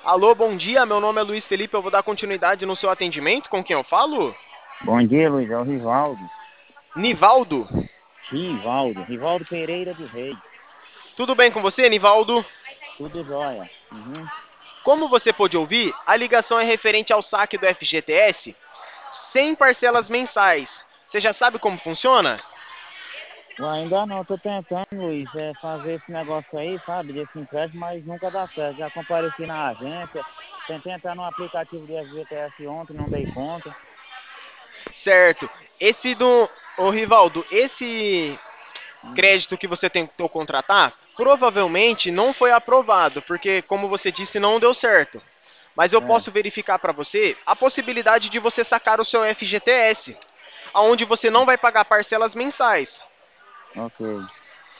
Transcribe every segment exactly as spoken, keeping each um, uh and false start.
Alô, bom dia. Meu nome é Luiz Felipe. Eu vou dar continuidade no seu atendimento. Com quem eu falo? Bom dia, Luiz. É o Rivaldo. Nivaldo. Rivaldo. Rivaldo Pereira dos Reis. Tudo bem com você, Nivaldo? Tudo jóia. Uhum. Como você pôde ouvir, a ligação é referente ao saque do F G T S sem parcelas mensais. Você já sabe como funciona? Ué, ainda não, tô tentando, Luiz, é fazer esse negócio aí, sabe, desse empréstimo, mas nunca dá certo. Já compareci na agência, tentei entrar no aplicativo do F G T S ontem, não dei conta. Certo. Esse do. Ô, Rivaldo, esse Hum, crédito que você tentou contratar provavelmente não foi aprovado, porque, como você disse, não deu certo. Mas eu é, posso verificar para você a possibilidade de você sacar o seu F G T S, aonde você não vai pagar parcelas mensais. ok.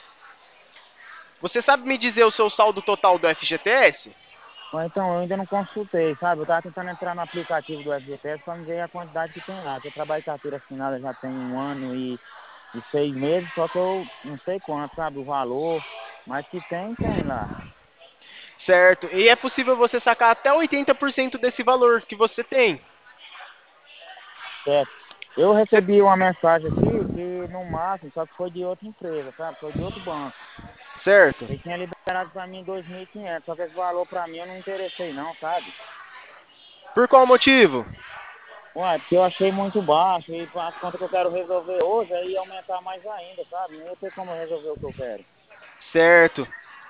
Você sabe me dizer o seu saldo total do F G T S? Mas então, eu ainda não consultei, sabe? Eu tava tentando entrar no aplicativo do F G T S pra me ver a quantidade que tem lá. Que eu trabalho em carteira assinada já tem um ano e, e seis meses, só que eu não sei quanto, sabe? O valor, mas que tem, tem lá. Certo. E é possível você sacar até oitenta por cento desse valor que você tem. Certo. Eu Você- recebi uma mensagem aqui que no máximo, só que foi de outra empresa, sabe? Foi de outro banco. Certo. Ele tinha liberado pra mim dois mil e quinhentos, só que esse valor pra mim eu não interessei não, sabe? Por qual motivo? Ué, porque eu achei muito baixo e com as contas que eu quero resolver hoje, aí ia aumentar mais ainda, sabe? Não ia ter como eu resolver o que eu quero. Certo.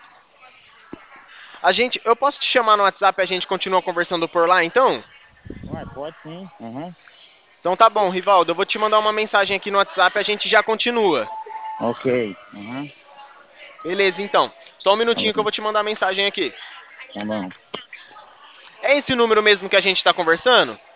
A gente, eu posso te chamar no WhatsApp e a gente continua conversando por lá, então? Ué, pode sim. Uhum. Então tá bom, Rivaldo, eu vou te mandar uma mensagem aqui no WhatsApp e a gente já continua. Ok. Uhum. Beleza, então. Só um Tá minutinho que eu bom. vou te mandar a mensagem aqui. Tá bom. É esse o número mesmo que a gente tá conversando?